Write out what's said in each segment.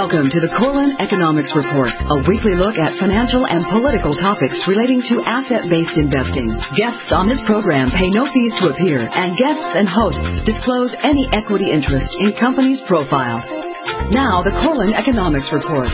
Welcome to the Corlin Economics Report, a weekly look at financial and political topics relating to asset-based investing. Guests on this program pay no fees to appear, and guests and hosts disclose any equity interest in companies' profiles. Now, the Corlin Economics Report.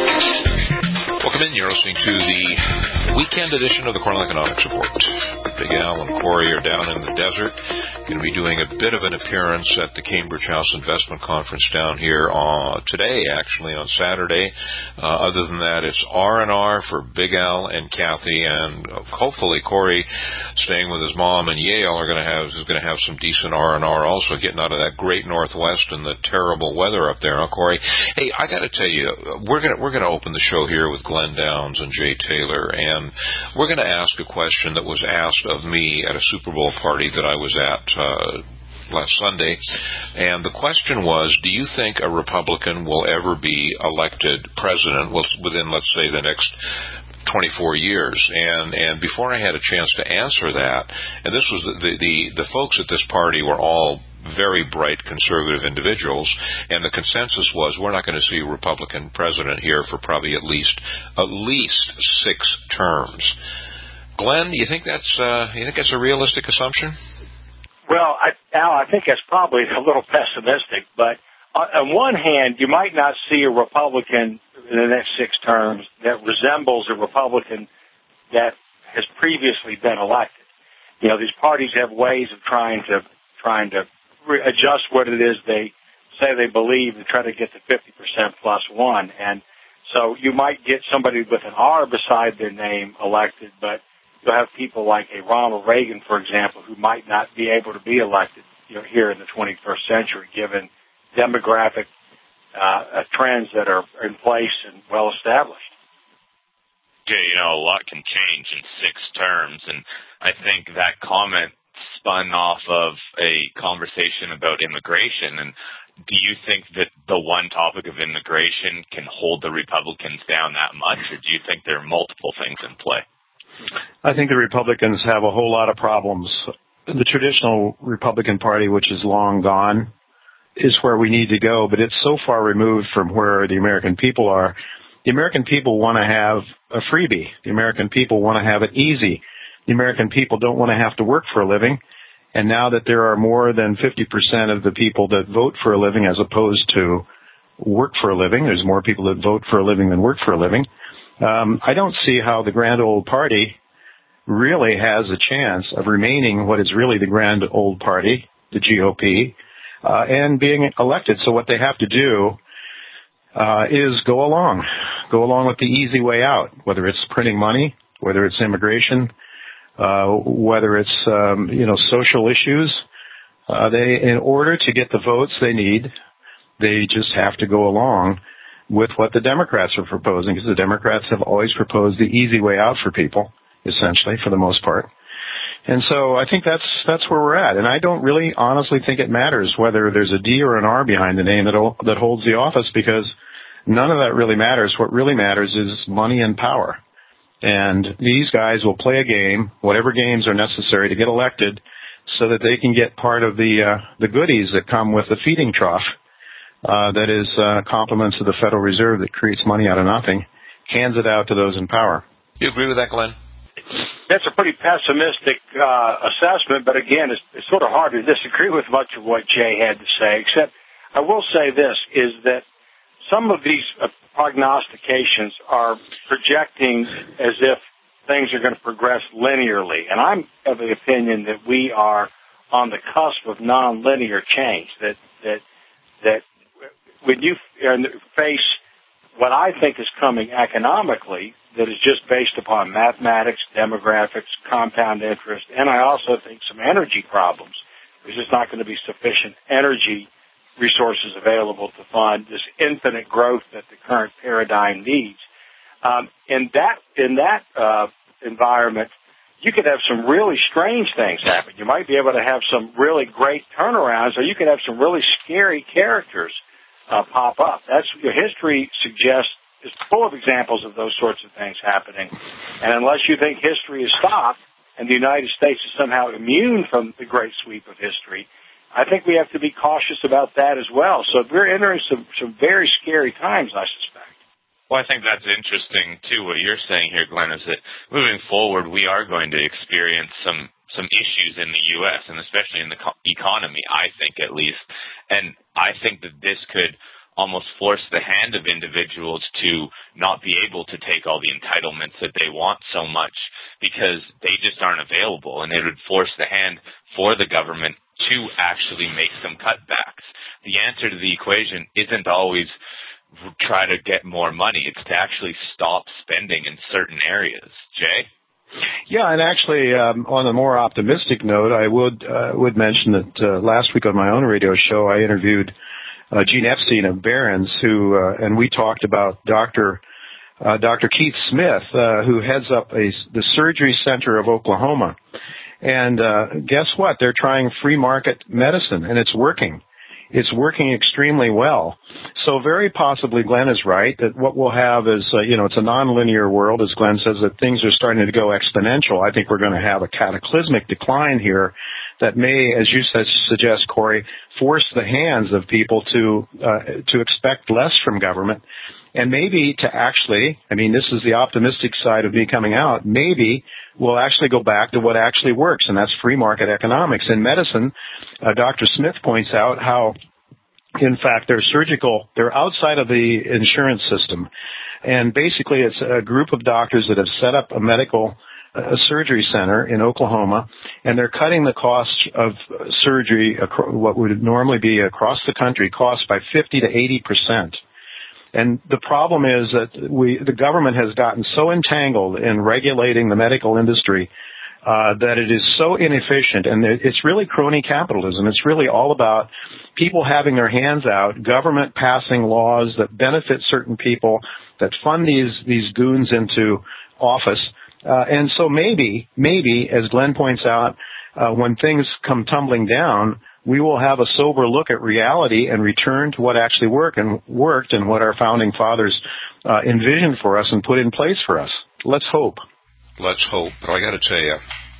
Welcome in. You're listening to the weekend edition of the Cornell Economics Report. Big Al and Corey are down in the desert. Going to be doing a bit of an appearance at the Cambridge House Investment Conference down here today, actually on Saturday. Other than that, it's R&R for Big Al and Kathy, and hopefully Corey, staying with his mom in Yale, is going to have some decent R&R also, getting out of that great Northwest and the terrible weather up there, huh, Corey? Hey, I got to tell you, we're going to open the show here with Glenn Downs and Jay Taylor, and we're going to ask a question that was asked of me at a Super Bowl party that I was at last Sunday, and the question was, do you think a Republican will ever be elected president within, let's say, the next 24 years? And before I had a chance to answer that, and this was the folks at this party were all very bright conservative individuals, and the consensus was we're not going to see a Republican president here for probably at least 6 terms. Glenn, do you think that's a realistic assumption? Well, Al, I think that's probably a little pessimistic, but on one hand, you might not see a Republican in the next 6 terms that resembles a Republican that has previously been elected. You know, these parties have ways of trying to adjust what it is they say they believe and try to get to 50% plus one. And so you might get somebody with an R beside their name elected, but you'll have people like a Ronald Reagan, for example, who might not be able to be elected, here in the 21st century, given demographic trends that are in place and well established. Okay, a lot can change in 6 terms, and I think that comment spun off of a conversation about immigration. And do you think that the one topic of immigration can hold the Republicans down that much, or do you think there are multiple things in play? I think the Republicans have a whole lot of problems. The traditional Republican Party, which is long gone, is where we need to go, but it's so far removed from where the American people are. The American people want to have a freebie. The American people want to have it easy. The American people don't want to have to work for a living. And now that there are more than 50% of the people that vote for a living as opposed to work for a living, there's more people that vote for a living than work for a living. I don't see how the grand old party really has a chance of remaining what is really the grand old party, the GOP, and being elected. So what they have to do is go along with the easy way out, whether it's printing money, whether it's immigration, whether it's social issues. In order to get the votes they need, they just have to go along with what the Democrats are proposing, because the Democrats have always proposed the easy way out for people, essentially, for the most part. And so I think that's where we're at. And I don't really honestly think it matters whether there's a D or an R behind the name that holds the office, because none of that really matters. What really matters is money and power. And these guys will play a game, whatever games are necessary to get elected, so that they can get part of the goodies that come with the feeding trough. That is compliments of the Federal Reserve that creates money out of nothing, hands it out to those in power. Do you agree with that, Glenn? That's a pretty pessimistic assessment, but again, it's sort of hard to disagree with much of what Jay had to say, except I will say this, is that some of these prognostications are projecting as if things are going to progress linearly, and I'm of the opinion that we are on the cusp of nonlinear change, that when you face what I think is coming economically that is just based upon mathematics, demographics, compound interest, and I also think some energy problems. There's just not going to be sufficient energy resources available to fund this infinite growth that the current paradigm needs. In that environment, you could have some really strange things happen. You might be able to have some really great turnarounds, or you could have some really scary characters pop up. History suggests is full of examples of those sorts of things happening. And unless you think history is stopped and the United States is somehow immune from the great sweep of history, I think we have to be cautious about that as well. So we're entering some very scary times, I suspect. Well, I think that's interesting, too, what you're saying here, Glenn, is that moving forward, we are going to experience some issues in the U.S., and especially in the economy, I think, at least. And I think that this could almost force the hand of individuals to not be able to take all the entitlements that they want so much because they just aren't available, and it would force the hand for the government to actually make some cutbacks. The answer to the equation isn't always try to get more money. It's to actually stop spending in certain areas. Jay? Yeah, and actually, on a more optimistic note, I would mention that last week on my own radio show, I interviewed Gene Epstein of Barron's, and we talked about Dr. Keith Smith, who heads up the Surgery Center of Oklahoma. And guess what? They're trying free market medicine, and it's working. It's working extremely well. So very possibly Glenn is right that what we'll have is, it's a nonlinear world, as Glenn says, that things are starting to go exponential. I think we're going to have a cataclysmic decline here that may, as you suggest, Corey, force the hands of people to expect less from government. And maybe to actually, this is the optimistic side of me coming out, maybe we'll actually go back to what actually works, and that's free market economics. In medicine, Dr. Smith points out how, in fact, they're outside of the insurance system. And basically it's a group of doctors that have set up a surgery center in Oklahoma, and they're cutting the cost of surgery, what would normally be across the country, cost by 50 to 80%. And the problem is that the government has gotten so entangled in regulating the medical industry that it is so inefficient, and it's really crony capitalism. It's really all about people having their hands out, government passing laws that benefit certain people, that fund these goons into office. And so maybe, as Glenn points out, when things come tumbling down, we will have a sober look at reality and return to what actually worked and what our founding fathers envisioned for us and put in place for us. Let's hope. Let's hope. But I got to tell you,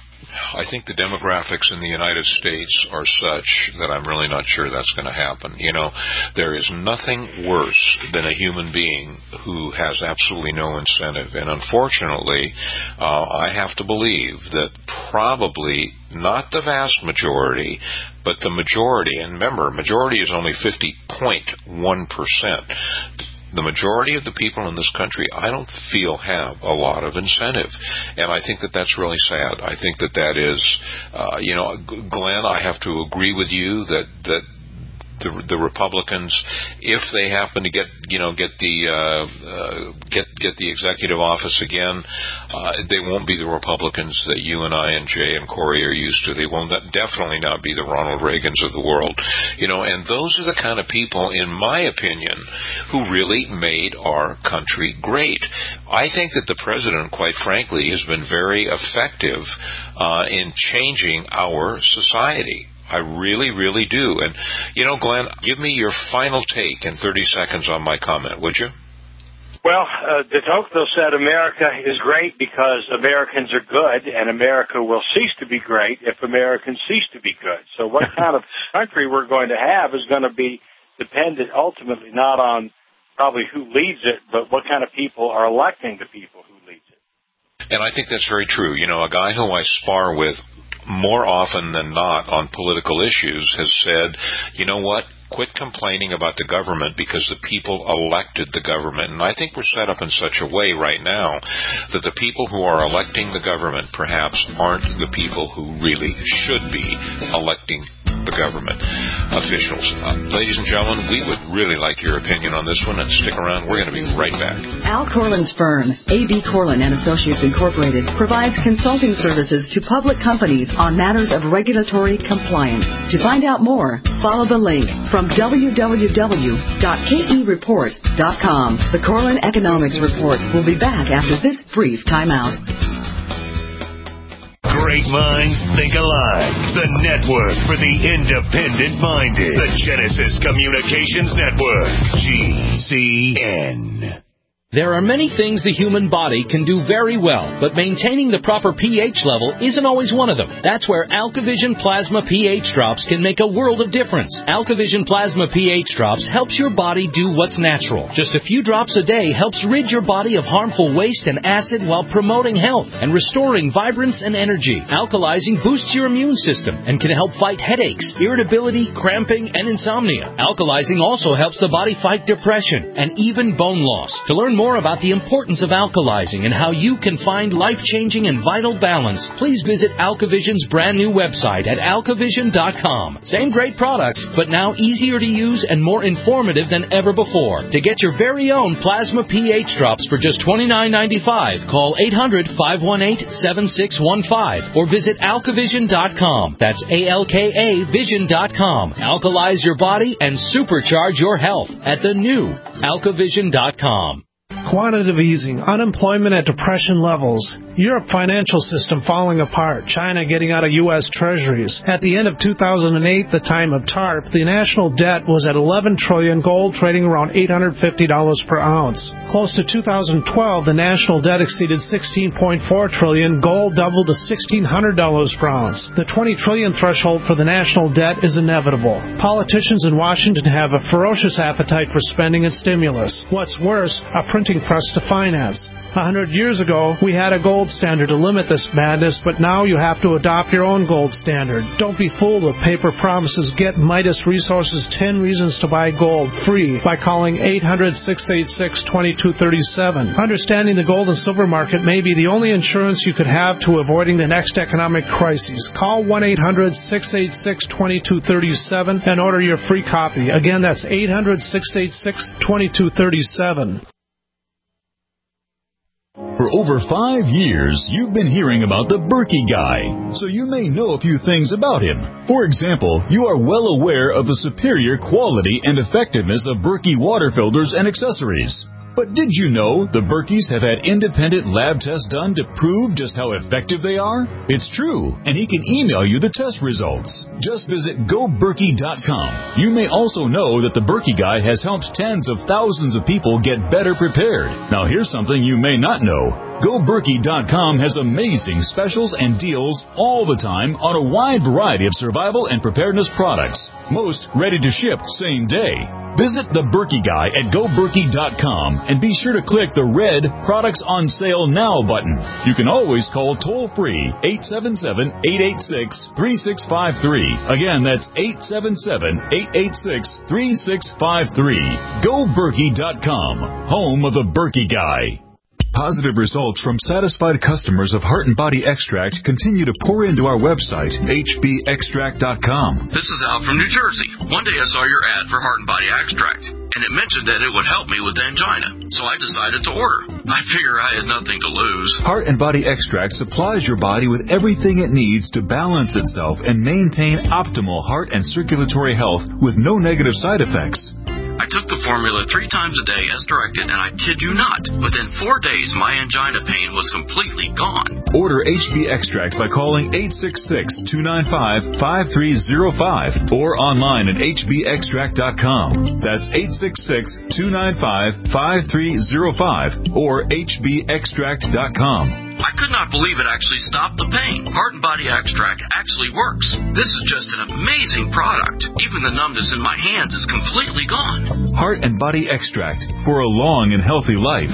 I think the demographics in the United States are such that I'm really not sure that's going to happen. There is nothing worse than a human being who has absolutely no incentive. And unfortunately, I have to believe that probably not the vast majority, but the majority, and remember, majority is only 50.1%. The majority of the people in this country, I don't feel have a lot of incentive. And I think that that's really sad. I think that is, Glenn, I have to agree with you that the Republicans, if they happen to get the executive office again, they won't be the Republicans that you and I and Jay and Corey are used to. They will definitely not be the Ronald Reagans of the world, and those are the kind of people, in my opinion, who really made our country great. I think that the president, quite frankly, has been very effective in changing our society. I really, really do. And, Glenn, give me your final take in 30 seconds on my comment, would you? Well, de Tocqueville said America is great because Americans are good, and America will cease to be great if Americans cease to be good. So what kind of country we're going to have is going to be dependent ultimately not on probably who leads it, but what kind of people are electing the people who leads it. And I think that's very true. A guy who I spar with more often than not on political issues has said, you know what, quit complaining about the government because the people elected the government. And I think we're set up in such a way right now that the people who are electing the government perhaps aren't the people who really should be electing the government officials. Ladies and gentlemen, we would really like your opinion on this one, and stick around. We're going to be right back. Al Corlin's firm, A.B. Corlin & Associates Incorporated, provides consulting services to public companies on matters of regulatory compliance. To find out more, follow the link from www.kereport.com. The Corlin Economics Report will be back after this brief timeout. Great minds think alike. The network for the independent-minded. The Genesis Communications Network. GCN. There are many things the human body can do very well, but maintaining the proper pH level isn't always one of them. That's where AlkaVision Plasma pH Drops can make a world of difference. AlkaVision Plasma pH Drops helps your body do what's natural. Just a few drops a day helps rid your body of harmful waste and acid while promoting health and restoring vibrance and energy. Alkalizing boosts your immune system and can help fight headaches, irritability, cramping, and insomnia. Alkalizing also helps the body fight depression and even bone loss. To learn more about the importance of alkalizing and how you can find life-changing and vital balance, please visit AlkaVision's brand new website at alkavision.com. Same great products, but now easier to use and more informative than ever before. To get your very own Plasma pH Drops for just $29.95, call 800-518-7615 or visit alkavision.com. That's ALKA Vision.com. Alkalize your body and supercharge your health at the new alkavision.com. Quantitative easing, unemployment at depression levels, Europe financial system falling apart, China getting out of U.S. treasuries. At the end of 2008, the time of TARP, the national debt was at $11 trillion, gold trading around $850 per ounce. Close to 2012, the national debt exceeded $16.4 trillion, gold doubled to $1,600 per ounce. The $20 trillion threshold for the national debt is inevitable. Politicians in Washington have a ferocious appetite for spending and stimulus. What's worse, a printing press to finance. 100 years ago, we had a gold standard to limit this madness, but now you have to adopt your own gold standard. Don't be fooled with paper promises. Get Midas Resources 10 Reasons to Buy Gold free by calling 800-686-2237. Understanding the gold and silver market may be the only insurance you could have to avoiding the next economic crisis. Call 1-800-686-2237 and order your free copy. Again, that's 800-686-2237. For over 5 years, you've been hearing about the Berkey Guy, so you may know a few things about him. For example, you are well aware of the superior quality and effectiveness of Berkey water filters and accessories. But did you know the Berkeys have had independent lab tests done to prove just how effective they are? It's true, and he can email you the test results. Just visit GoBerkey.com. You may also know that the Berkey Guy has helped tens of thousands of people get better prepared. Now here's something you may not know. GoBerkey.com has amazing specials and deals all the time on a wide variety of survival and preparedness products. Most ready to ship same day. Visit the Berkey Guy at GoBerkey.com and be sure to click the red Products on Sale Now button. You can always call toll-free 877-886-3653. Again, that's 877-886-3653. GoBerkey.com, home of the Berkey Guy. Positive results from satisfied customers of Heart and Body Extract continue to pour into our website, hbextract.com. This is Al from New Jersey. One day I saw your ad for Heart and Body Extract, and it mentioned that it would help me with angina, so I decided to order. I figure I had nothing to lose. Heart and Body Extract supplies your body with everything it needs to balance itself and maintain optimal heart and circulatory health with no negative side effects. I took the formula 3 times a day as directed, and I kid you not, within 4 days my angina pain was completely gone. Order HB Extract by calling 866-295-5305 or online at hbextract.com. That's 866-295-5305 or hbextract.com. I could not believe it actually stopped the pain. Heart and Body Extract actually works. This is just an amazing product. Even the numbness in my hands is completely gone. Heart and Body Extract for a long and healthy life.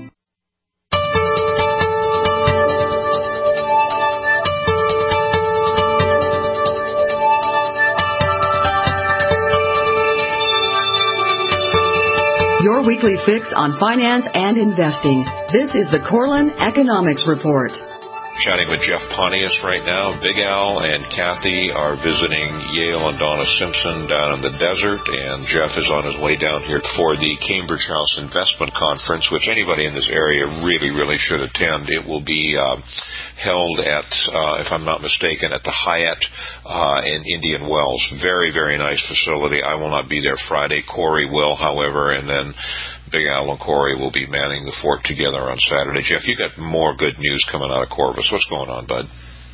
Your weekly fix on finance and investing. This is the Corlin Economics Report. Chatting with Jeff Pontius right now. Big Al and Kathy are visiting Yale and Donna Simpson down in the desert, and Jeff is on his way down here for the Cambridge House Investment Conference, which anybody in this area really should attend. It will be held at, if I'm not mistaken, at the Hyatt in Indian Wells. Very, very nice facility. I will not be there Friday. Corey will, however, and then Big Al and Corey will be manning the fort together on Saturday. Jeff, you got more good news coming out of Corvus. What's going on, bud?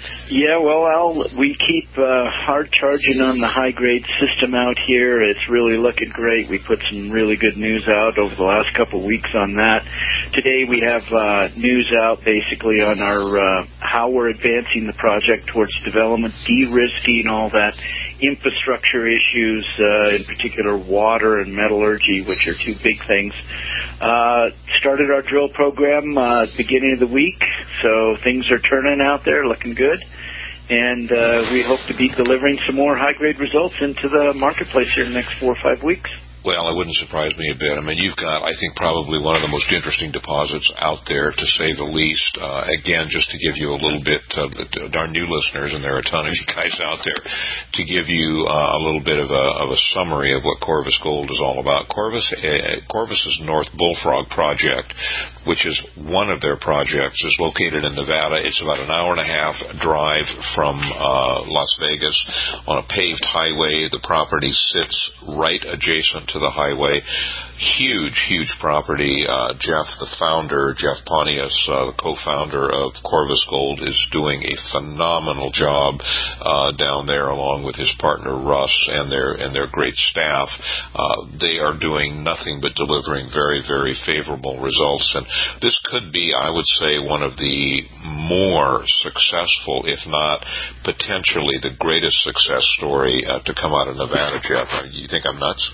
Yeah, well, Al, we keep hard charging on the high-grade system out here. It's really looking great. We put some really good news out over the last couple of weeks on that. Today we have news out basically on our how we're advancing the project towards development, de-risking all that infrastructure issues, in particular water and metallurgy, which are two big things. Started our drill program beginning of the week, so things are turning out there, looking good. And we hope to be delivering some more high-grade results into the marketplace here in the next 4 or 5 weeks. Well, it wouldn't surprise me a bit. I mean, you've got, I think, probably one of the most interesting deposits out there, to say the least. Again, just to give you a little bit, our new listeners, and there are a ton of you guys out there, to give you a little bit of a summary of what Corvus Gold is all about. Corvus's North Bullfrog project, which is one of their projects, is located in Nevada. It's about an hour and a half drive from Las Vegas on a paved highway. The property sits right adjacent to the highway. Huge property. Jeff Pontius, the co-founder of Corvus Gold, is doing a phenomenal job down there, along with his partner Russ and their great staff. They are doing nothing but delivering very, very favorable results, and this could be, I would say, one of the more successful, if not potentially the greatest success story to come out of Nevada. Jeff, you think I'm nuts?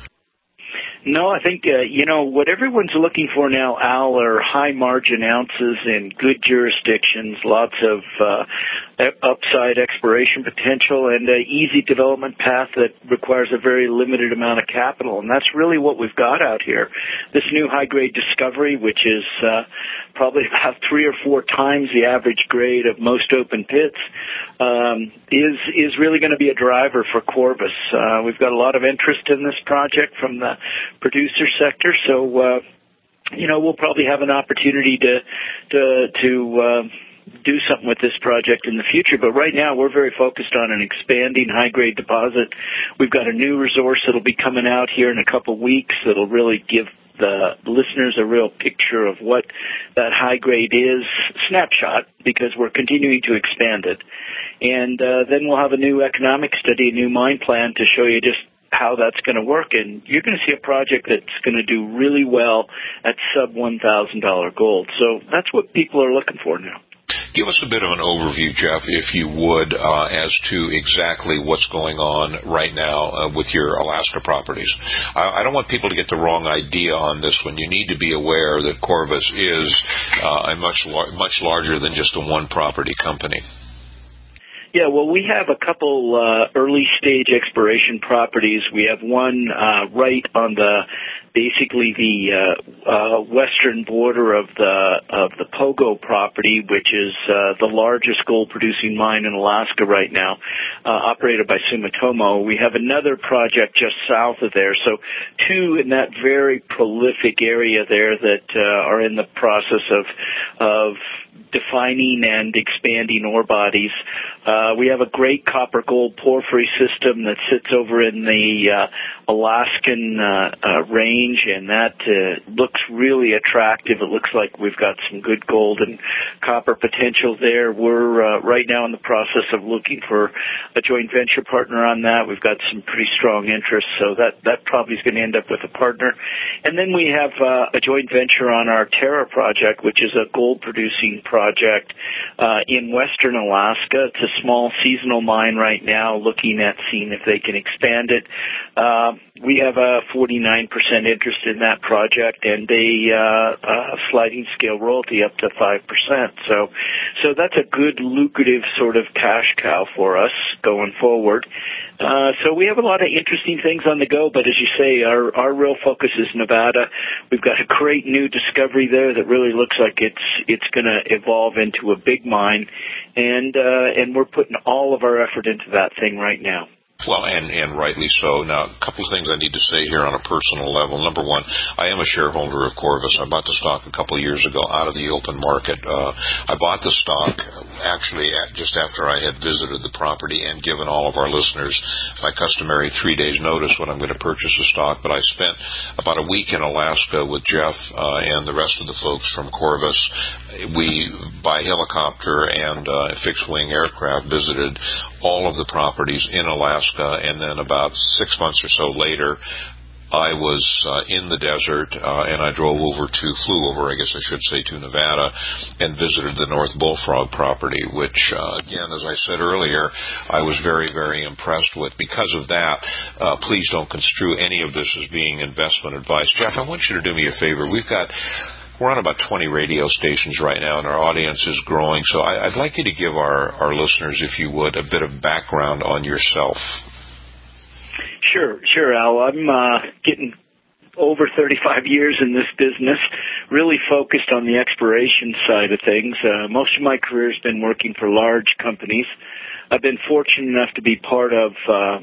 No, I think, what everyone's looking for now, Al, are high-margin ounces in good jurisdictions, lots of upside exploration potential, and an easy development path that requires a very limited amount of capital. And that's really what we've got out here. This new high-grade discovery, which is probably about 3 or 4 times the average grade of most open pits, is really going to be a driver for Corvus. We've got a lot of interest in this project from the producer sector, so we'll probably have an opportunity to do something with this project in the future. But right now, we're very focused on an expanding high-grade deposit. We've got a new resource that'll be coming out here in a couple of weeks that'll really give the listeners a real picture of what that high-grade is, snapshot, because we're continuing to expand it. And then we'll have a new economic study, a new mine plan to show you just how that's going to work, and you're going to see a project that's going to do really well at sub-$1,000 gold. So that's what people are looking for now. Give us a bit of an overview, Jeff, if you would, as to exactly what's going on right now with your Alaska properties. I don't want people to get the wrong idea on this one. You need to be aware that Corvus is a much larger than just a one-property company. Yeah, well, we have a couple early-stage exploration properties. We have one right on the western border of the Pogo property, which is the largest gold-producing mine in Alaska right now, operated by Sumitomo. We have another project just south of there, so 2 in that very prolific area there that are in the process of defining and expanding ore bodies. We have a great copper-gold porphyry system that sits over in the Alaskan range, and that looks really attractive. It looks like we've got some good gold and copper potential there. We're right now in the process of looking for a joint venture partner on that. We've got some pretty strong interest, so that probably is going to end up with a partner. And then we have a joint venture on our Terra project, which is a gold-producing project in western Alaska. It's a small seasonal mine right now, looking at seeing if they can expand it. We have a 49% interest in that project and a sliding scale royalty up to 5%. So that's a good, lucrative sort of cash cow for us going forward. So we have a lot of interesting things on the go, but as you say, our real focus is Nevada. We've got a great new discovery there that really looks like it's going to evolve into a big mine, and we're putting all of our effort into that thing right now. Well, and rightly so. Now, a couple of things I need to say here on a personal level. Number one, I am a shareholder of Corvus. I bought the stock a couple of years ago out of the open market. I bought the stock actually just after I had visited the property and given all of our listeners my customary 3 days notice when I'm going to purchase the stock. But I spent about a week in Alaska with Jeff and the rest of the folks from Corvus. We, by helicopter and fixed-wing aircraft, visited all of the properties in Alaska. And then about 6 months or so later, I was in the desert, and I flew over, to Nevada, and visited the North Bullfrog property, which, again, as I said earlier, I was very, very impressed with. Because of that, please don't construe any of this as being investment advice. Jeff, I want you to do me a favor. We're on about 20 radio stations right now, and our audience is growing. So I'd like you to give our listeners, if you would, a bit of background on yourself. Sure, Al. I'm getting over 35 years in this business, really focused on the exploration side of things. Most of my career has been working for large companies. I've been fortunate enough to be part of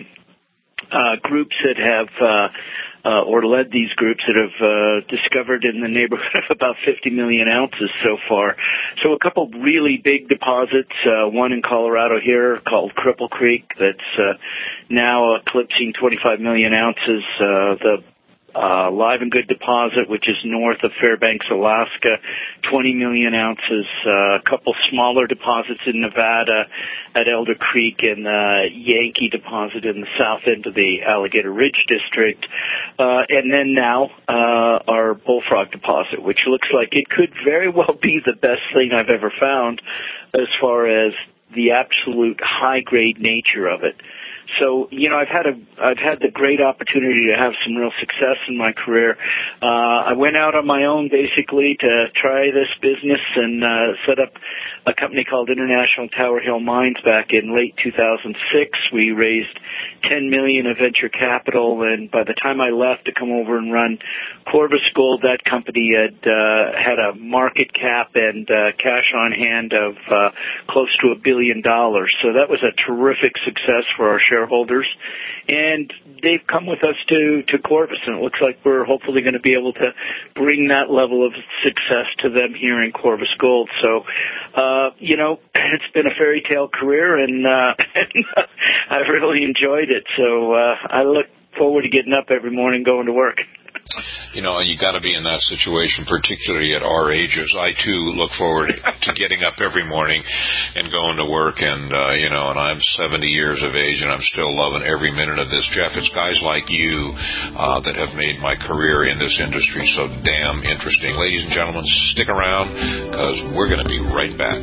groups that have or led these groups that have discovered in the neighborhood of about 50 million ounces so far. So a couple really big deposits, one in Colorado here called Cripple Creek that's now eclipsing 25 million ounces. The Live and Good deposit, which is north of Fairbanks, Alaska, 20 million ounces. A couple smaller deposits in Nevada at Elder Creek and the Yankee deposit in the south end of the Alligator Ridge district. And then now our Bullfrog deposit, which looks like it could very well be the best thing I've ever found as far as the absolute high-grade nature of it. So, I've had the great opportunity to have some real success in my career. I went out on my own basically to try this business and set up a company called International Tower Hill Mines back in late 2006. We raised $10 million of venture capital, and by the time I left to come over and run Corvus Gold, that company had a market cap and cash on hand of close to $1 billion. So that was a terrific success for our shareholders, and they've come with us to Corvus, and it looks like we're hopefully going to be able to bring that level of success to them here in Corvus Gold. So, it's been a fairy tale career, and I've really enjoyed it. So I look forward to getting up every morning going to work. You got to be in that situation, particularly at our ages. I, too, look forward to getting up every morning and going to work. And, and I'm 70 years of age, and I'm still loving every minute of this. Jeff, it's guys like you that have made my career in this industry so damn interesting. Ladies and gentlemen, stick around, because we're going to be right back.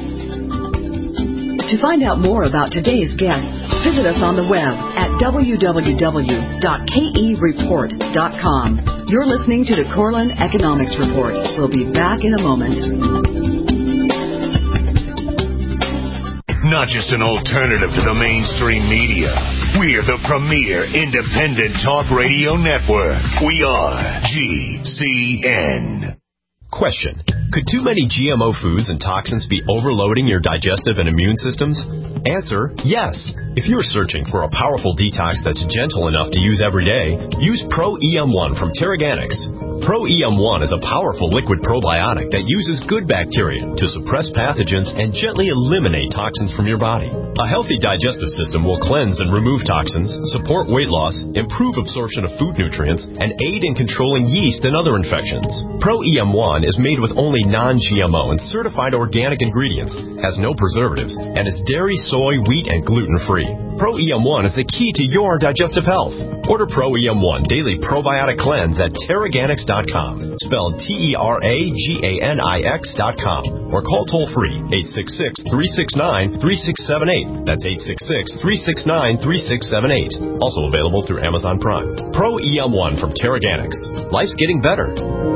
To find out more about today's guests, visit us on the web at www.kereport.com. You're listening to the Corlin Economics Report. We'll be back in a moment. Not just an alternative to the mainstream media. We're the premier independent talk radio network. We are GCN. Question. Could too many GMO foods and toxins be overloading your digestive and immune systems? Answer, yes. If you're searching for a powerful detox that's gentle enough to use every day, use Pro-EM1 from Teraganix. Pro-EM1 is a powerful liquid probiotic that uses good bacteria to suppress pathogens and gently eliminate toxins from your body. A healthy digestive system will cleanse and remove toxins, support weight loss, improve absorption of food nutrients, and aid in controlling yeast and other infections. Pro-EM1 is made with only non-GMO and certified organic ingredients, has no preservatives, and is dairy, soy, wheat, and gluten-free. Pro-EM1 is the key to your digestive health. Order Pro-EM1 Daily Probiotic Cleanse at Teraganix.com, spelled Teraganix.com, or call toll-free 866-369-3678. That's 866-369-3678. Also available through Amazon Prime. Pro-EM1 from Teraganix. Life's getting better.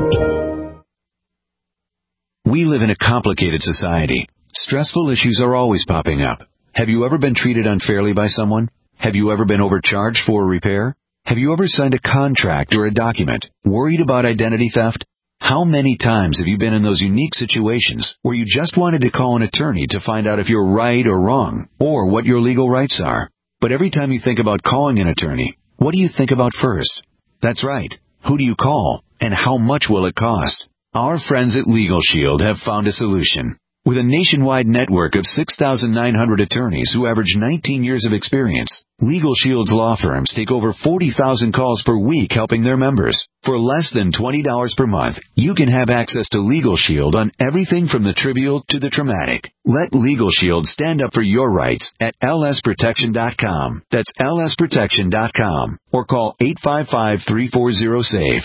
We live in a complicated society. Stressful issues are always popping up. Have you ever been treated unfairly by someone? Have you ever been overcharged for a repair? Have you ever signed a contract or a document worried about identity theft? How many times have you been in those unique situations where you just wanted to call an attorney to find out if you're right or wrong, or what your legal rights are? But every time you think about calling an attorney, what do you think about first? That's right. Who do you call, and how much will it cost? Our friends at Legal Shield have found a solution. With a nationwide network of 6,900 attorneys who average 19 years of experience, Legal Shield's law firms take over 40,000 calls per week helping their members. For less than $20 per month, you can have access to Legal Shield on everything from the trivial to the traumatic. Let Legal Shield stand up for your rights at lsprotection.com. That's lsprotection.com. Or call 855-340-SAVE,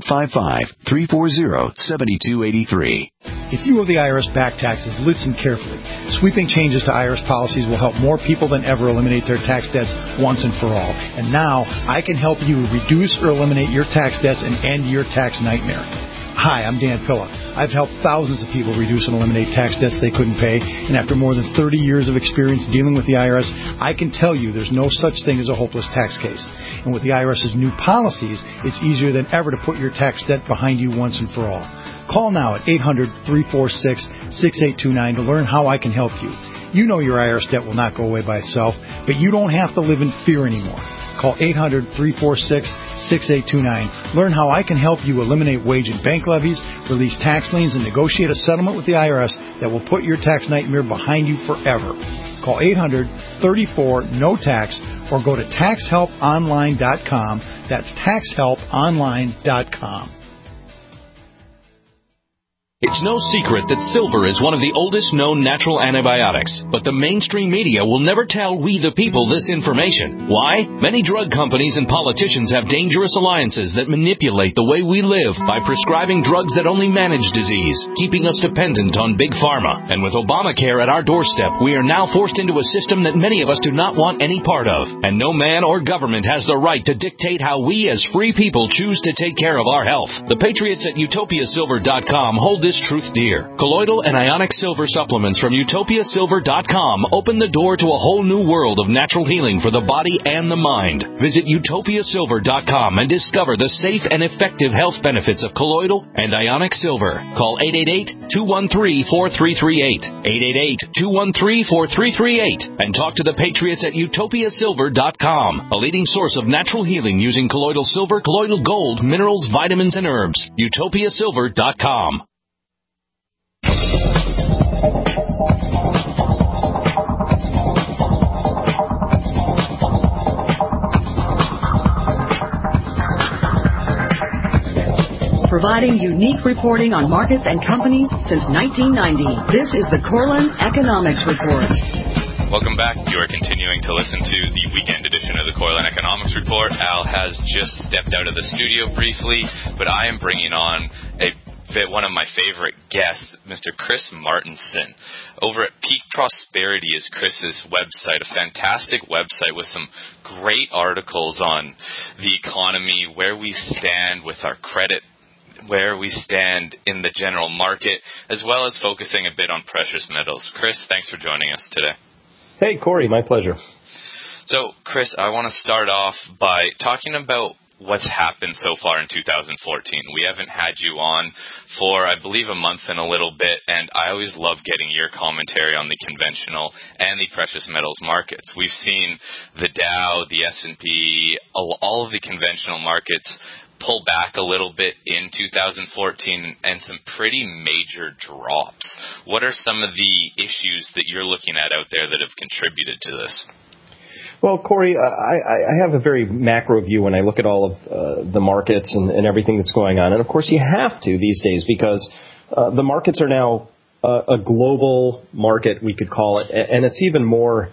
855-340-7283. If you owe the IRS back taxes, listen carefully. Sweeping changes to IRS policies will help more people than ever eliminate their tax debts once and for all. And now, I can help you reduce or eliminate your tax debts and end your tax nightmare. Hi, I'm Dan Pilla. I've helped thousands of people reduce and eliminate tax debts they couldn't pay, and after more than 30 years of experience dealing with the IRS, I can tell you there's no such thing as a hopeless tax case. And with the IRS's new policies, it's easier than ever to put your tax debt behind you once and for all. Call now at 800-346-6829 to learn how I can help you. You know your IRS debt will not go away by itself, but you don't have to live in fear anymore. Call 800-346-6829. Learn how I can help you eliminate wage and bank levies, release tax liens, and negotiate a settlement with the IRS that will put your tax nightmare behind you forever. Call 800-34-NO-TAX or go to taxhelponline.com. That's taxhelponline.com. It's no secret that silver is one of the oldest known natural antibiotics, but the mainstream media will never tell we the people this information. Why? Many drug companies and politicians have dangerous alliances that manipulate the way we live by prescribing drugs that only manage disease, keeping us dependent on big pharma. And with Obamacare at our doorstep, we are now forced into a system that many of us do not want any part of. And no man or government has the right to dictate how we as free people choose to take care of our health. The patriots at utopiasilver.com hold this truth dear. Colloidal and ionic silver supplements from utopiasilver.com open the door to a whole new world of natural healing for the body and the mind. Visit utopiasilver.com and discover the safe and effective health benefits of colloidal and ionic silver. Call 888-213-4338, 888-213-4338, and talk to the patriots at utopiasilver.com, a leading source of natural healing using colloidal silver, colloidal gold, minerals, vitamins, and herbs. utopiasilver.com. Providing unique reporting on markets and companies since 1990. This is the Corlin Economics Report. Welcome back. You are continuing to listen to the weekend edition of the Corlin Economics Report. Al has just stepped out of the studio briefly, but I am bringing on one of my favorite guests, Mr. Chris Martenson. Over at Peak Prosperity is Chris's website, a fantastic website with some great articles on the economy, where we stand with our credit, where we stand in the general market, as well as focusing a bit on precious metals. Chris, thanks for joining us today. Hey, Corey, my pleasure. So, Chris, I want to start off by talking about what's happened so far in 2014. We haven't had you on for, I believe, a month and a little bit, and I always love getting your commentary on the conventional and the precious metals markets. We've seen the Dow, the S&P, all of the conventional markets pull back a little bit in 2014 and some pretty major drops. What are some of the issues that you're looking at out there that have contributed to this? Well, Corey, I have a very macro view when I look at all of the markets and everything that's going on. And, of course, you have to these days because the markets are now a global market, we could call it. And it's even more,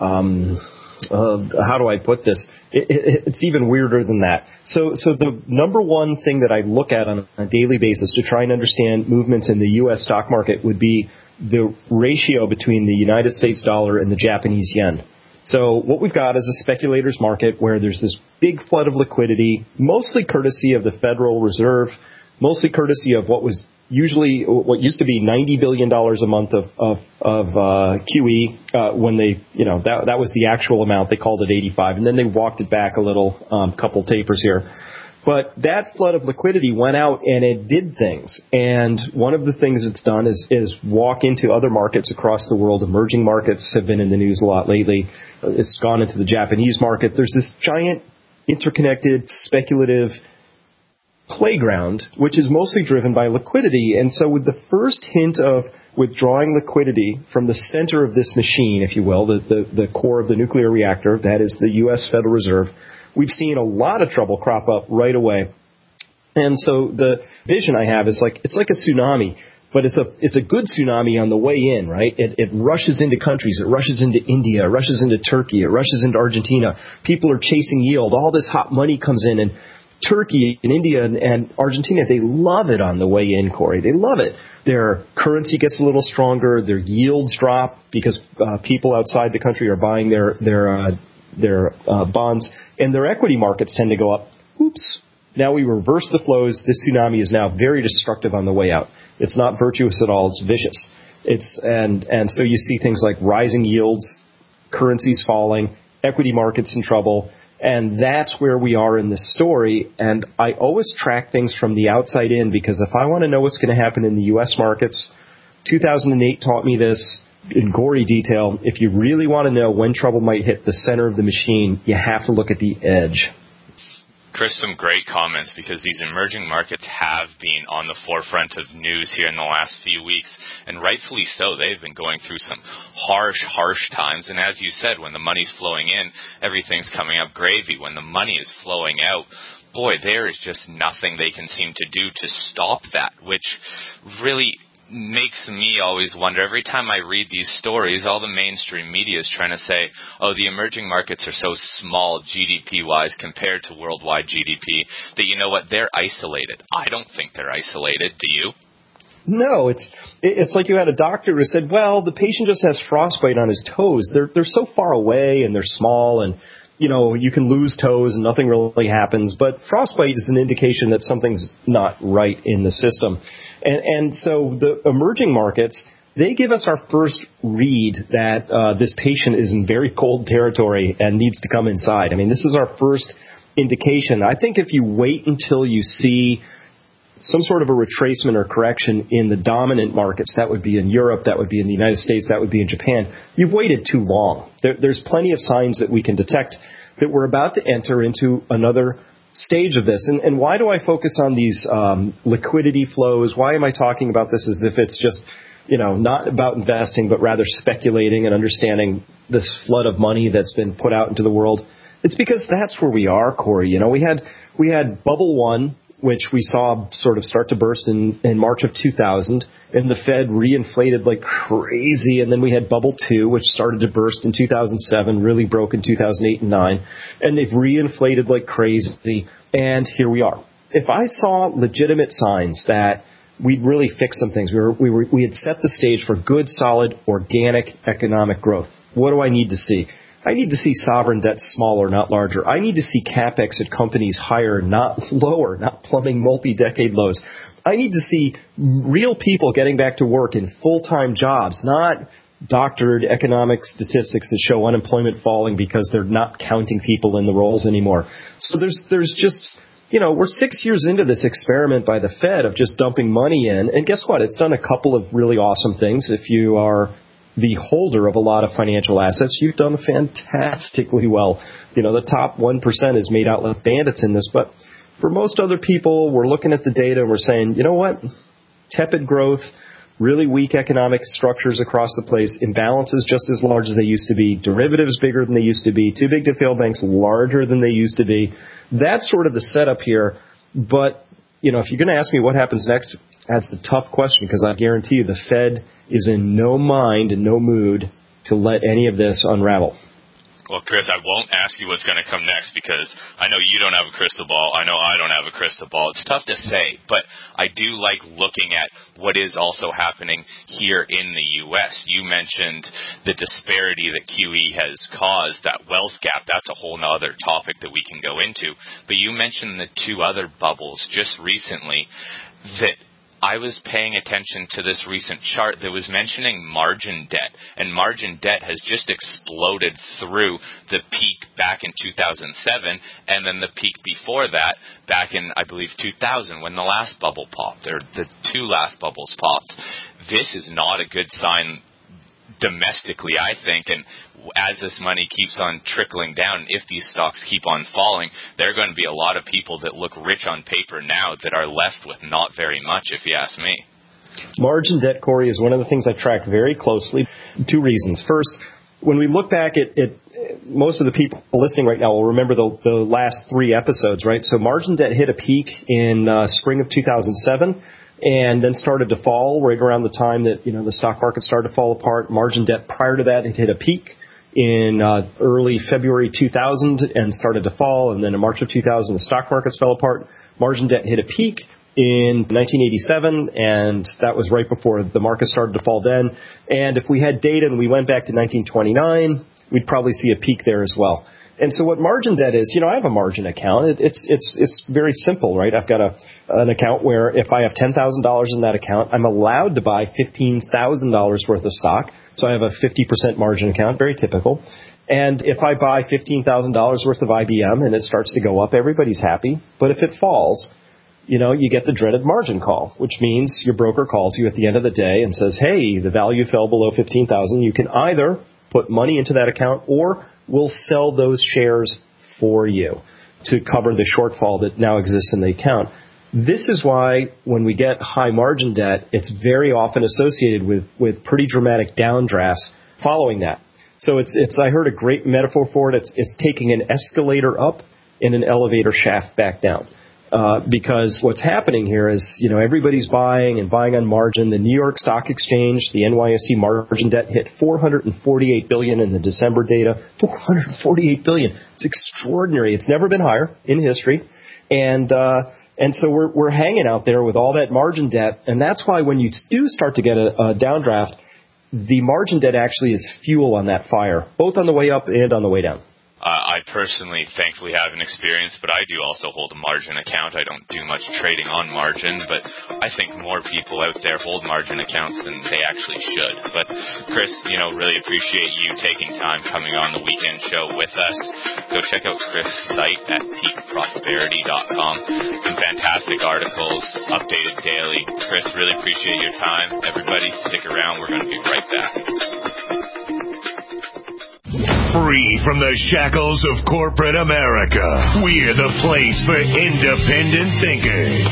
how do I put this? It's even weirder than that. So the number one thing that I look at on a daily basis to try and understand movements in the U.S. stock market would be the ratio between the United States dollar and the Japanese yen. So what we've got is a speculators market where there's this big flood of liquidity, mostly courtesy of the Federal Reserve, mostly courtesy of what used to be $90 billion a month of QE when they, that was the actual amount. They called it 85, and then they walked it back a little, couple tapers here. But that flood of liquidity went out and it did things. And one of the things it's done is walk into other markets across the world. Emerging markets have been in the news a lot lately. It's gone into the Japanese market. There's this giant interconnected speculative playground, which is mostly driven by liquidity. And so with the first hint of withdrawing liquidity from the center of this machine, if you will, the core of the nuclear reactor, that is the U.S. Federal Reserve, we've seen a lot of trouble crop up right away. And so the vision I have is it's like a tsunami, but it's a good tsunami on the way in, right? It rushes into countries. It rushes into India. It rushes into Turkey. It rushes into Argentina. People are chasing yield. All this hot money comes in, and Turkey and India and Argentina, they love it on the way in, Corey. They love it. Their currency gets a little stronger. Their yields drop because people outside the country are buying their bonds, and their equity markets tend to go up. Oops. Now we reverse the flows. This tsunami is now very destructive on the way out. It's not virtuous at all. It's vicious. And so you see things like rising yields, currencies falling, equity markets in trouble, and that's where we are in this story. And I always track things from the outside in, because if I want to know what's going to happen in the U.S. markets, 2008 taught me this in gory detail. If you really want to know when trouble might hit the center of the machine, you have to look at the edge. Chris, some great comments, because these emerging markets have been on the forefront of news here in the last few weeks, and rightfully so. They've been going through some harsh times, and as you said, when the money's flowing in, everything's coming up gravy. When the money is flowing out, boy, there is just nothing they can seem to do to stop that, which really makes me always wonder. Every time I read these stories, all the mainstream media is trying to say, oh, the emerging markets are so small GDP-wise compared to worldwide GDP that, you know what, they're isolated. I don't think they're isolated. Do you? No, it's like you had a doctor who said, well, the patient just has frostbite on his toes. They're so far away and they're small, and you can lose toes and nothing really happens. But frostbite is an indication that something's not right in the system. And so the emerging markets, they give us our first read that this patient is in very cold territory and needs to come inside. I mean, this is our first indication. I think if you wait until you see some sort of a retracement or correction in the dominant markets, that would be in Europe, that would be in the United States, that would be in Japan, you've waited too long. There's plenty of signs that we can detect that we're about to enter into another stage of this. And why do I focus on these liquidity flows? Why am I talking about this as if it's just, not about investing, but rather speculating and understanding this flood of money that's been put out into the world? It's because that's where we are, Corey. We had bubble one, which we saw sort of start to burst in March of 2000, and the Fed reinflated like crazy. And then we had bubble two, which started to burst in 2007, really broke in 2008 and 2009, and they've reinflated like crazy. And here we are. If I saw legitimate signs that we'd really fix some things, we had set the stage for good, solid, organic economic growth, what do I need to see? I need to see sovereign debt smaller, not larger. I need to see CapEx at companies higher, not lower, not plumbing multi-decade lows. I need to see real people getting back to work in full-time jobs, not doctored economic statistics that show unemployment falling because they're not counting people in the rolls anymore. So there's just, we're 6 years into this experiment by the Fed of just dumping money in. And guess what? It's done a couple of really awesome things. If you are the holder of a lot of financial assets, you've done fantastically well. The top 1% is made out like bandits in this, but for most other people, we're looking at the data and we're saying, you know what? Tepid growth, really weak economic structures across the place, imbalances just as large as they used to be, derivatives bigger than they used to be, too big to fail banks larger than they used to be. That's sort of the setup here. But, if you're going to ask me what happens next, that's a tough question, because I guarantee you the Fed is in no mind and no mood to let any of this unravel. Well, Chris, I won't ask you what's going to come next, because I know you don't have a crystal ball. I know I don't have a crystal ball. It's tough to say, but I do like looking at what is also happening here in the U.S. You mentioned the disparity that QE has caused, that wealth gap. That's a whole other topic that we can go into. But you mentioned the two other bubbles just recently that I was paying attention to this recent chart that was mentioning margin debt, and margin debt has just exploded through the peak back in 2007, and then the peak before that back in, I believe, 2000, when the last bubble popped, or the two last bubbles popped. This is not a good sign domestically, I think, and as this money keeps on trickling down, if these stocks keep on falling, there are going to be a lot of people that look rich on paper now that are left with not very much, if you ask me. Margin debt, Corey, is one of the things I track very closely. Two reasons. First, when we look back at most of the people listening right now will remember the last three episodes, right? So margin debt hit a peak in spring of 2007. And then started to fall right around the time that, the stock market started to fall apart. Margin debt prior to that, it hit a peak in early February 2000 and started to fall. And then in March of 2000, the stock markets fell apart. Margin debt hit a peak in 1987, and that was right before the market started to fall then. And if we had data and we went back to 1929, we'd probably see a peak there as well. And so what margin debt is, I have a margin account. It's very simple, right? I've got an account where if I have $10,000 in that account, I'm allowed to buy $15,000 worth of stock. So I have a 50% margin account, very typical. And if I buy $15,000 worth of IBM and it starts to go up, everybody's happy. But if it falls, you get the dreaded margin call, which means your broker calls you at the end of the day and says, hey, the value fell below $15,000. You can either put money into that account or we'll sell those shares for you to cover the shortfall that now exists in the account. This is why when we get high margin debt, it's very often associated with pretty dramatic downdrafts following that. So I heard a great metaphor for it. It's taking an escalator up and an elevator shaft back down. Because what's happening here is, everybody's buying on margin. The New York Stock Exchange, the NYSE margin debt hit $448 billion in the December data. $448 billion. It's extraordinary. It's never been higher in history. And so we're hanging out there with all that margin debt. And that's why when you do start to get a downdraft, the margin debt actually is fuel on that fire, both on the way up and on the way down. I personally, thankfully, have an experience, but I do also hold a margin account. I don't do much trading on margin, but I think more people out there hold margin accounts than they actually should. But, Chris, really appreciate you taking time coming on the weekend show with us. Go check out Chris' site at peakprosperity.com. Some fantastic articles, updated daily. Chris, really appreciate your time. Everybody, stick around. We're going to be right back. Free from the shackles of corporate America, we're the place for independent thinkers.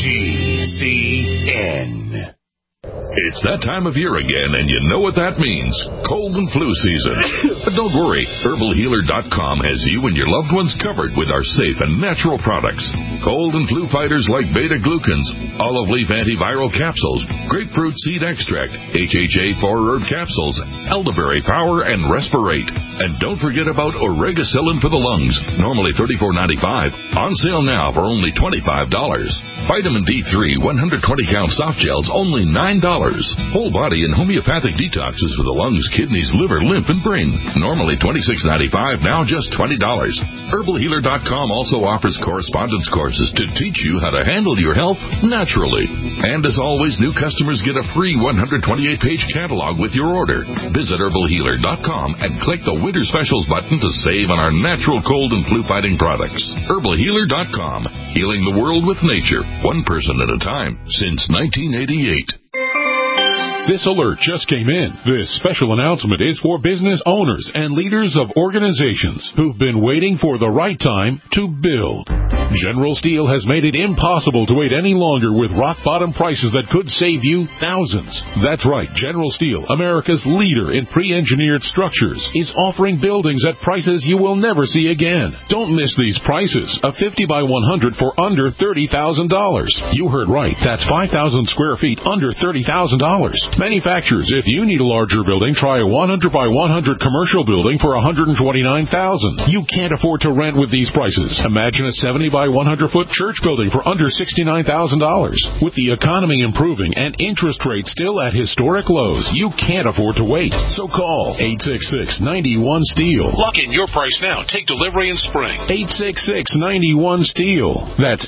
GCN. It's that time of year again, and you know what that means. Cold and flu season. But don't worry, HerbalHealer.com has you and your loved ones covered with our safe and natural products. Cold and flu fighters like beta-glucans, olive leaf antiviral capsules, grapefruit seed extract, HHA 4-herb capsules, elderberry power, and respirate. And don't forget about Oregacillin for the lungs, normally $34.95, on sale now for only $25. Vitamin D3 120-count soft gels, only $9. Whole body and homeopathic detoxes for the lungs, kidneys, liver, lymph, and brain. Normally $26.95, now just $20. HerbalHealer.com also offers correspondence courses to teach you how to handle your health naturally. And as always, new customers get a free 128-page catalog with your order. Visit HerbalHealer.com and click the Winter Specials button to save on our natural cold and flu-fighting products. HerbalHealer.com, healing the world with nature, one person at a time, since 1988. This alert just came in. This special announcement is for business owners and leaders of organizations who've been waiting for the right time to build. General Steel has made it impossible to wait any longer with rock-bottom prices that could save you thousands. That's right. General Steel, America's leader in pre-engineered structures, is offering buildings at prices you will never see again. Don't miss these prices. A 50 by 100 for under $30,000. You heard right. That's 5,000 square feet under $30,000. Manufacturers, if you need a larger building, try a 100 by 100 commercial building for $129,000. You can't afford to rent with these prices. Imagine a 70 by by 100-foot church building for under $69,000. With the economy improving and interest rates still at historic lows, you can't afford to wait. So call 866-91-STEEL. Lock in your price now. Take delivery in spring. 866-91-STEEL. That's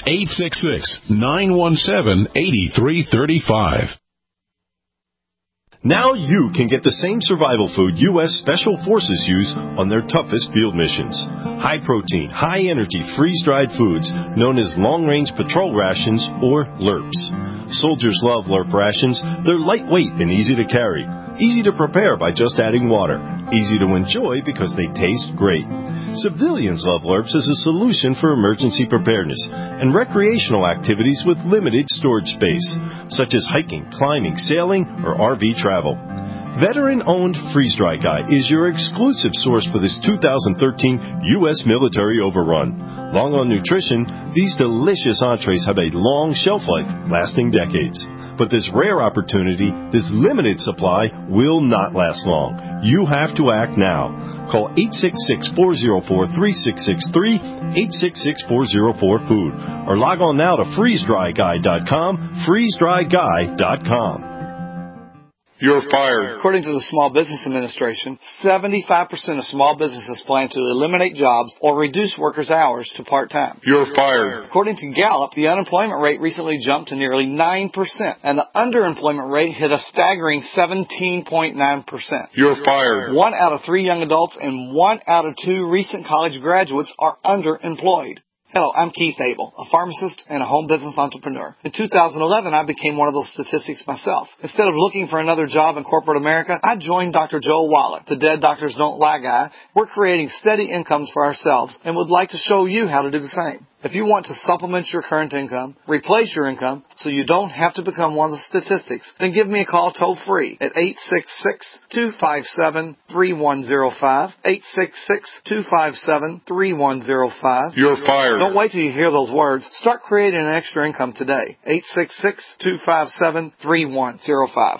866-917-8335. Now you can get the same survival food U.S. Special Forces use on their toughest field missions. High-protein, high-energy, freeze-dried foods known as long-range patrol rations or LRPs. Soldiers love LRP rations. They're lightweight and easy to carry. Easy to prepare by just adding water. Easy to enjoy because they taste great. Civilians love LRPs as a solution for emergency preparedness and recreational activities with limited storage space, such as hiking, climbing, sailing, or RV travel. Veteran-owned Freeze Dry Guy is your exclusive source for this 2013 U.S. military overrun. Long on nutrition, these delicious entrees have a long shelf life, lasting decades. But this rare opportunity, this limited supply, will not last long. You have to act now. Call 866-404-3663, 866-404-FOOD, or log on now to freezedryguy.com, freezedryguy.com. You're fired. According to the Small Business Administration, 75% of small businesses plan to eliminate jobs or reduce workers' hours to part-time. You're fired. According to Gallup, the unemployment rate recently jumped to nearly 9%, and the underemployment rate hit a staggering 17.9%. You're fired. 1 out of 3 young adults and 1 out of 2 recent college graduates are underemployed. Hello, I'm Keith Abel, a pharmacist and a home business entrepreneur. In 2011, I became one of those statistics myself. Instead of looking for another job in corporate America, I joined Dr. Joel Wallach, the Dead Doctors Don't Lie guy. We're creating steady incomes for ourselves and would like to show you how to do the same. If you want to supplement your current income, replace your income, so you don't have to become one of the statistics, then give me a call toll-free at 866-257-3105, 866-257-3105. You're fired. Don't wait till you hear those words. Start creating an extra income today. 866-257-3105.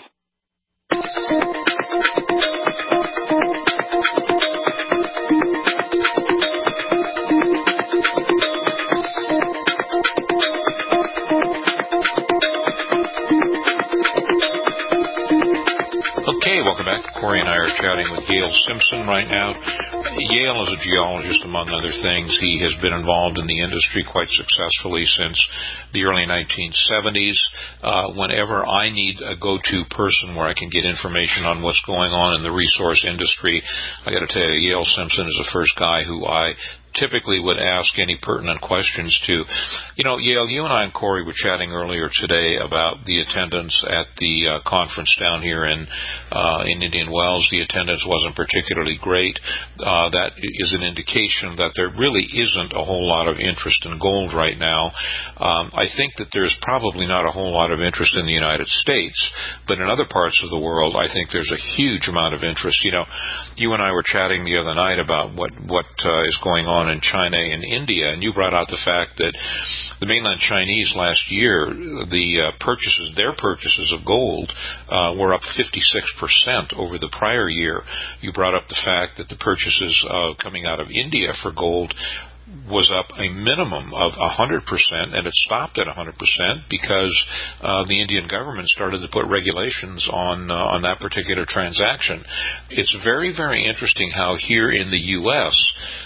Okay, welcome back. Corey and I are chatting with Yale Simpson right now. Yale is a geologist, among other things. He has been involved in the industry quite successfully since the early 1970s. Whenever I need a go-to person where I can get information on what's going on in the resource industry, I got to tell you, Yale Simpson is the first guy who I typically would ask any pertinent questions to. You know, Yale, you and I and Corey were chatting earlier today about the attendance at the conference down here in Indian Wells. The attendance wasn't particularly great. That is an indication that there really isn't a whole lot of interest in gold right now. I think that there's probably not a whole lot of interest in the United States, but in other parts of the world, I think there's a huge amount of interest. You know, you and I were chatting the other night about what is going on in China and India, and you brought out the fact that the mainland Chinese last year, their purchases of gold were up 56% over the prior year. You brought up the fact that the purchases coming out of India for gold was up a minimum of 100%, and it stopped at 100% because the Indian government started to put regulations on that particular transaction. It's very, very interesting how here in the U.S.,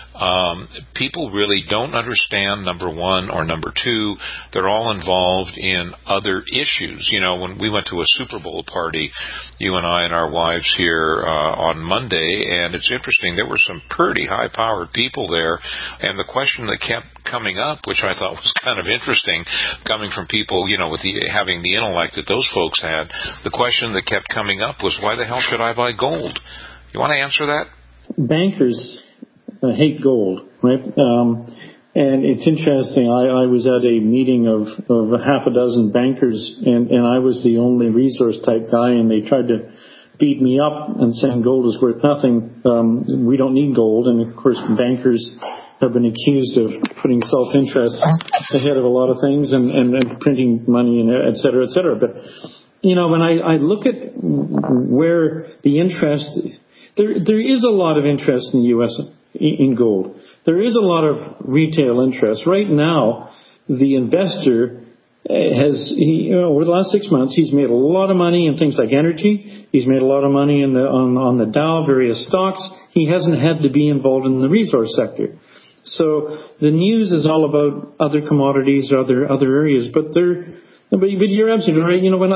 people really don't understand, number one, or number two, they're all involved in other issues. You know, when we went to a Super Bowl party, you and I and our wives here on Monday, and it's interesting, there were some pretty high-powered people there, and the question that kept coming up, which I thought was kind of interesting, coming from people, you know, with having the intellect that those folks had, the question that kept coming up was, why the hell should I buy gold? You want to answer that? Bankers hate gold, right? And it's interesting. I was at a meeting of half a dozen bankers, and I was the only resource type guy, and they tried to beat me up and saying gold is worth nothing. We don't need gold. And of course, bankers have been accused of putting self-interest ahead of a lot of things and printing money, and et cetera, et cetera. But, you know, when I look at where the interest, there is a lot of interest in the U.S. in gold. There is a lot of retail interest. Right now, the investor over the last 6 months, he's made a lot of money in things like energy. He's made a lot of money on the Dow, various stocks. He hasn't had to be involved in the resource sector. So the news is all about other commodities, other areas, but you're absolutely right. When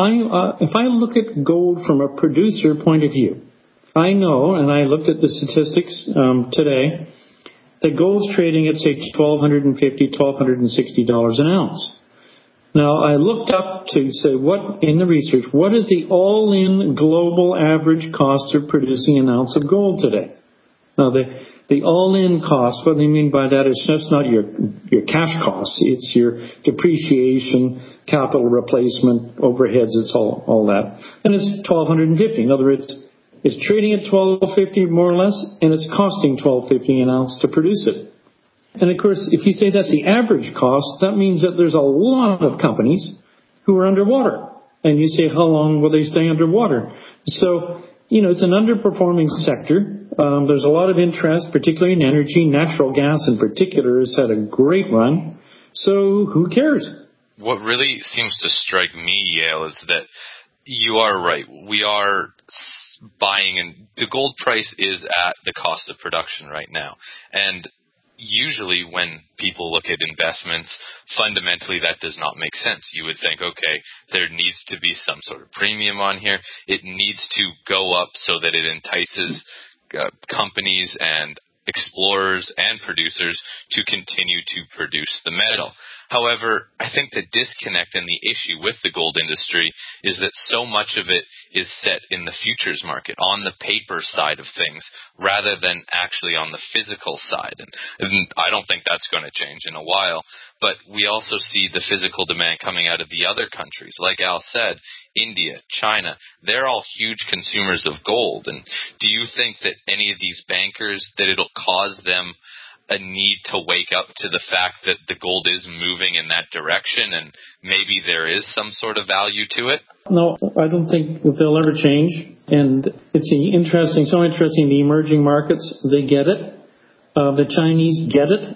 if I look at gold from a producer point of view, I know, and I looked at the statistics today, that gold's trading at say $1,250, $1,260 an ounce. Now I looked up to say in the research, what is the all-in global average cost of producing an ounce of gold today? Now the all-in cost, what they mean by that is just not your cash costs. It's your depreciation, capital replacement, overheads, it's all that. And it's $1,250. In other words, it's trading at $1,250 more or less, and it's costing $1,250 an ounce to produce it. And of course, if you say that's the average cost, that means that there's a lot of companies who are underwater. And you say, how long will they stay underwater? So, it's an underperforming sector. There's a lot of interest, particularly in energy. Natural gas in particular has had a great run. So who cares? What really seems to strike me, Yale, is that you are right. We are buying, and the gold price is at the cost of production right now. And usually when people look at investments, fundamentally that does not make sense. You would think, okay, there needs to be some sort of premium on here. It needs to go up so that it entices companies and explorers and producers to continue to produce the metal. However, I think the disconnect and the issue with the gold industry is that so much of it is set in the futures market, on the paper side of things, rather than actually on the physical side. And I don't think that's going to change in a while. But we also see the physical demand coming out of the other countries. Like Al said, India, China, they're all huge consumers of gold. And do you think that any of these bankers, that it'll cause them a need to wake up to the fact that the gold is moving in that direction and maybe there is some sort of value to it? No, I don't think they'll ever change. And it's so interesting, the emerging markets, they get it. The Chinese get it.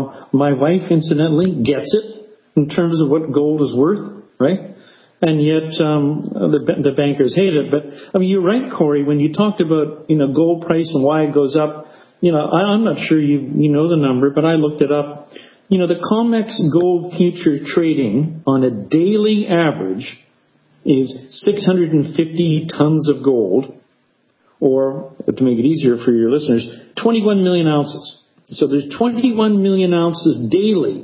My wife, incidentally, gets it in terms of what gold is worth, right? And yet the bankers hate it. But you're right, Corey, when you talked about gold price and why it goes up. I'm not sure you know the number, but I looked it up. The COMEX gold future trading on a daily average is 650 tons of gold, or to make it easier for your listeners, 21 million ounces. So there's 21 million ounces daily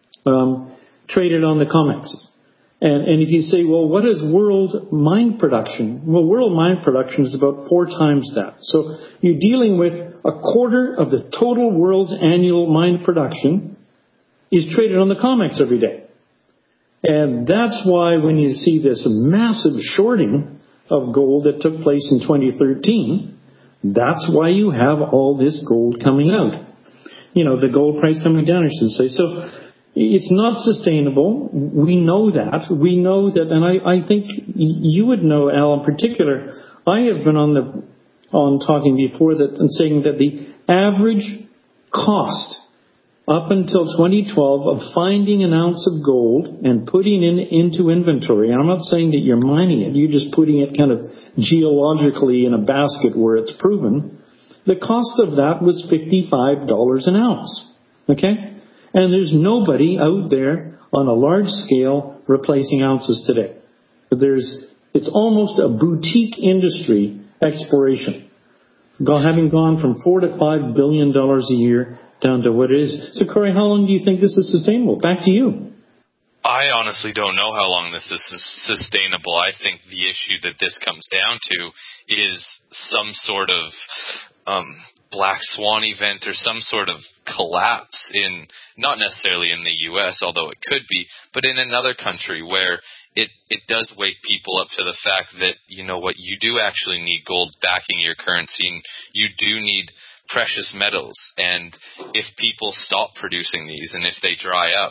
traded on the COMEX. And if you say, well, what is world mine production? Well, world mine production is about 4 times that. So you're dealing with a quarter of the total world's annual mine production is traded on the COMEX every day. And that's why when you see this massive shorting of gold that took place in 2013, that's why you have all this gold coming out. The gold price coming down, I should say. So it's not sustainable. We know that. And I think you would know, Al, in particular. I have been on talking before that and saying that the average cost up until 2012 of finding an ounce of gold and putting it into inventory, and I'm not saying that you're mining it, you're just putting it kind of geologically in a basket where it's proven, the cost of that was $55 an ounce. Okay? And there's nobody out there on a large scale replacing ounces today. It's almost a boutique industry, exploration. Having gone from $4 to $5 billion a year down to what it is. So, Corey, how long do you think this is sustainable? Back to you. I honestly don't know how long this is sustainable. I think the issue that this comes down to is some sort of black swan event or some sort of collapse in, not necessarily in the U.S., although it could be, but in another country where it does wake people up to the fact that, you do actually need gold backing your currency, and you do need precious metals. And if people stop producing these and if they dry up,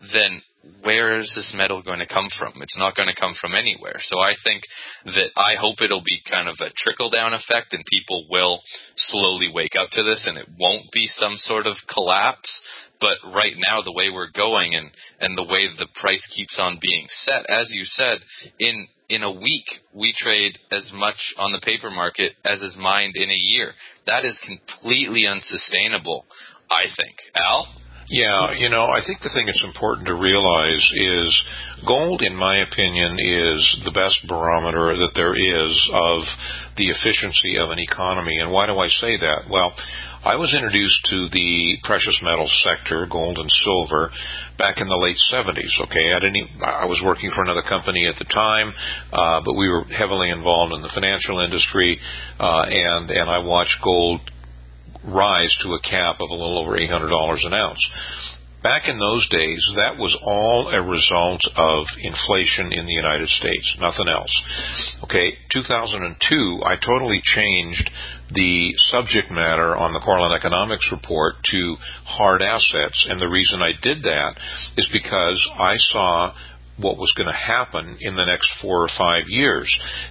then where is this metal going to come from? It's not going to come from anywhere. So I think that I hope it'll be kind of a trickle-down effect and people will slowly wake up to this and it won't be some sort of collapse. But right now, the way we're going and the way the price keeps on being set, as you said, in a week we trade as much on the paper market as is mined in a year. That is completely unsustainable, I think. Al? Yeah, I think the thing that's important to realize is gold, in my opinion, is the best barometer that there is of the efficiency of an economy. And why do I say that? Well, I was introduced to the precious metals sector, gold and silver, back in the late 70s, okay? I was working for another company at the time, but we were heavily involved in the financial industry, and I watched gold rise to a cap of a little over $800 an ounce. Back in those days, that was all a result of inflation in the United States, nothing else. Okay, 2002, I totally changed the subject matter on the Cortland Economics Report to hard assets, and the reason I did that is because I saw what was going to happen in the next 4 or 5 years.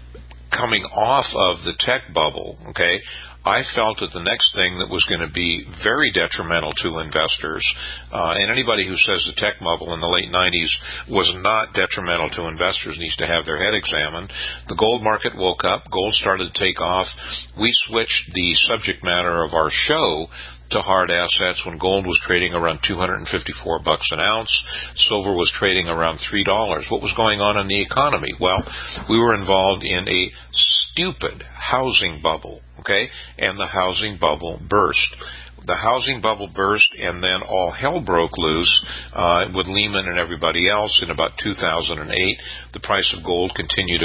Coming off of the tech bubble, okay, I felt that the next thing that was going to be very detrimental to investors, and anybody who says the tech bubble in the late 90s was not detrimental to investors needs to have their head examined. The gold market woke up. Gold started to take off. We switched the subject matter of our show to hard assets when gold was trading around $254 an ounce. Silver was trading around $3. What was going on in the economy? Well, we were involved in a stupid housing bubble, okay? And the housing bubble burst. The housing bubble burst, and then all hell broke loose with Lehman and everybody else in about 2008. The price of gold continued to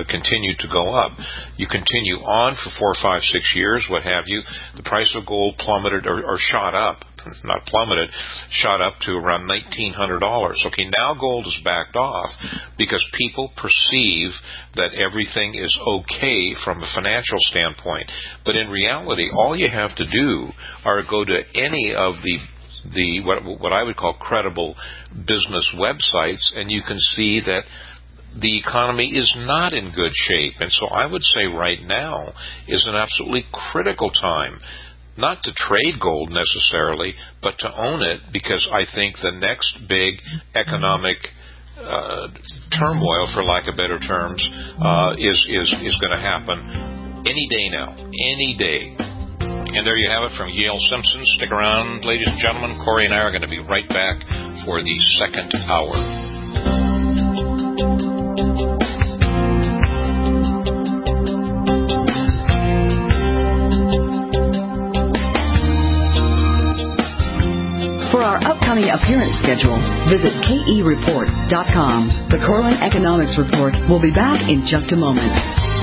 go up. You continue on for 4, 5, 6 years, what have you. The price of gold plummeted or shot up. Not plummeted, shot up to around $1,900. Okay, now gold is backed off because people perceive that everything is okay from a financial standpoint. But in reality, all you have to do are go to any of the what I would call credible business websites, and you can see that the economy is not in good shape. And so I would say right now is an absolutely critical time, not to trade gold necessarily, but to own it, because I think the next big economic turmoil, for lack of better terms, is going to happen any day now, any day. And there you have it from Yale Simpson. Stick around, ladies and gentlemen. Corey and I are going to be right back for the second hour. For our upcoming appearance schedule, visit kereport.com. The Cortland Economics Report will be back in just a moment.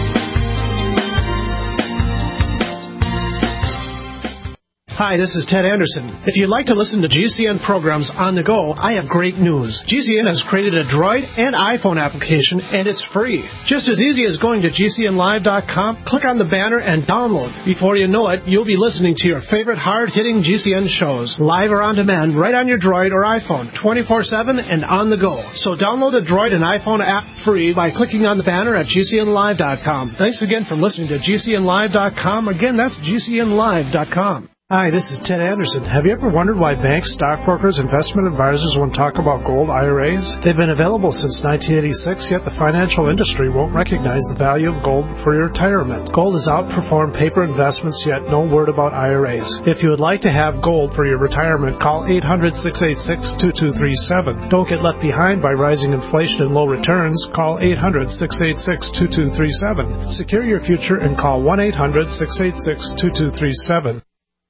Hi, this is Ted Anderson. If you'd like to listen to GCN programs on the go, I have great news. GCN has created a Droid and iPhone application, and it's free. Just as easy as going to GCNlive.com, click on the banner, and download. Before you know it, you'll be listening to your favorite hard-hitting GCN shows, live or on demand, right on your Droid or iPhone, 24/7 and on the go. So download the Droid and iPhone app free by clicking on the banner at GCNlive.com. Thanks again for listening to GCNlive.com. Again, that's GCNlive.com. Hi, this is Ted Anderson. Have you ever wondered why banks, stockbrokers, investment advisors won't talk about gold IRAs? They've been available since 1986, yet the financial industry won't recognize the value of gold for your retirement. Gold has outperformed paper investments, yet no word about IRAs. If you would like to have gold for your retirement, call 800-686-2237. Don't get left behind by rising inflation and low returns. Call 800-686-2237. Secure your future and call 1-800-686-2237.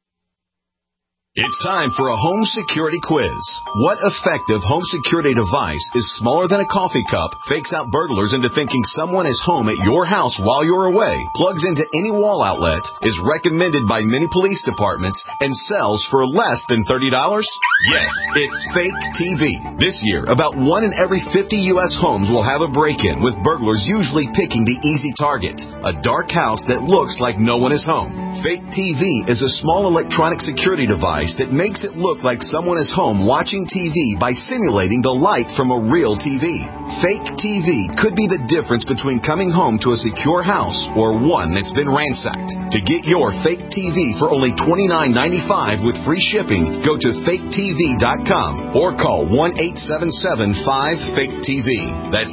It's time for a home security quiz. What effective home security device is smaller than a coffee cup, fakes out burglars into thinking someone is home at your house while you're away, plugs into any wall outlet, is recommended by many police departments, and sells for less than $30? Yes, it's Fake TV. This year, about 1 in every 50 U.S. homes will have a break-in, with burglars usually picking the easy target, a dark house that looks like no one is home. Fake TV is a small electronic security device that makes it look like someone is home watching TV by simulating the light from a real TV. Fake TV could be the difference between coming home to a secure house or one that's been ransacked. To get your fake TV for only $29.95 with free shipping, go to faketv.com or call 1-877-5-FAKE-TV. That's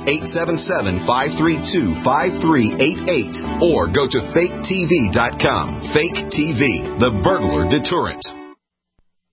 877-532-5388 or go to faketv.com. Fake TV, the burglar deterrent.